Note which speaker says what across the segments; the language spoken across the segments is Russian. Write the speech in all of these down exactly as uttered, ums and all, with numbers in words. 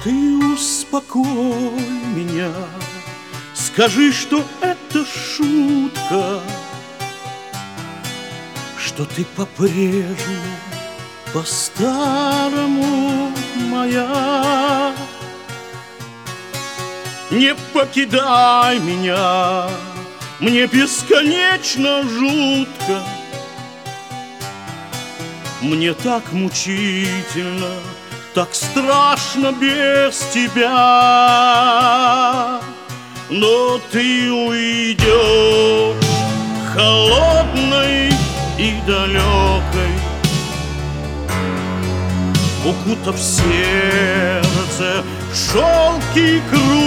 Speaker 1: Ты успокой меня, скажи, что это шутка, что ты по-прежнему, по-старому моя. Не покидай меня, мне бесконечно жутко, мне так мучительно, так страшно без тебя. Но ты уйдешь холодной и далекой, укутав сердце в шелки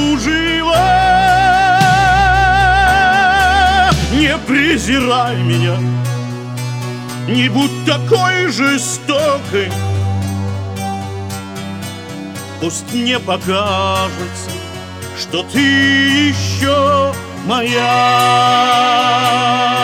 Speaker 1: кружева. Не презирай меня, не будь такой жестокой, пусть мне покажется, что ты еще моя.